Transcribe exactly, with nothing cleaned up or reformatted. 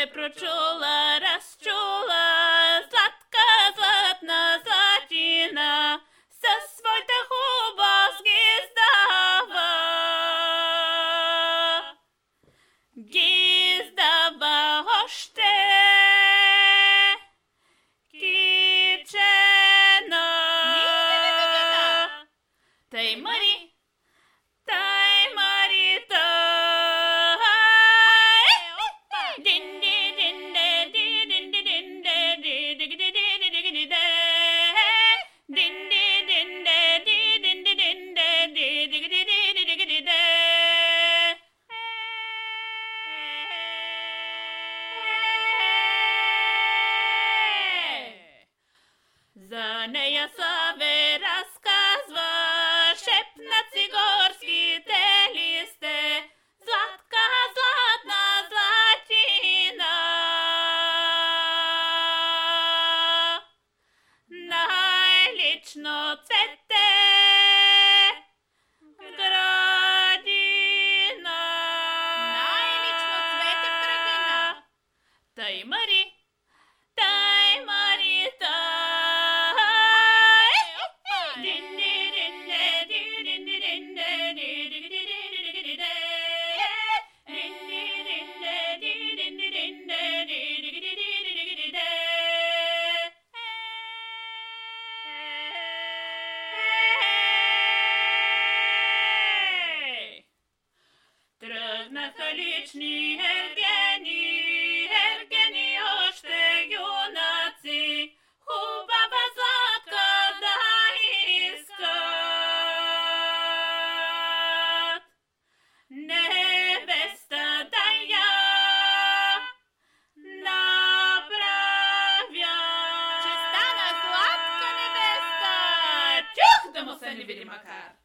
Ще прочула, разчула, Златка, златна златина, със своята хубост ги издава. Ги издава още кичена. Тъй мари, тъй мари, тъй. Дин-ди, дин-де, ди-дин-ди, дин-де, ди-диги-ди-ди-ди-ди-ди-ди. Дин-ди, дин-де, ди-дин-ди, дин-де, ди-диги-ди-ди-ди-ди-ди. За нея Саве разказва, шепнат си горските листе, Златка, златна златина. Най-лично цвете в градина. Най-лично цвете в градина. Тъй мари, тъй мари, тъй. Дин-ди-дин-де, ди-дин-ди-дин-де, ди-диги-ди-ди-ди-ди-ди-ди. Дин-ди-дин-де, ди-дин-ди-дин-де, ди-диги-ди-ди-ди-ди-ди-ди. Тръгнаха лични ергени, ергени още юнаци, хубава Златка да искат. Невеста да я направя. Че стана Златка невеста, чух да му се не види макар.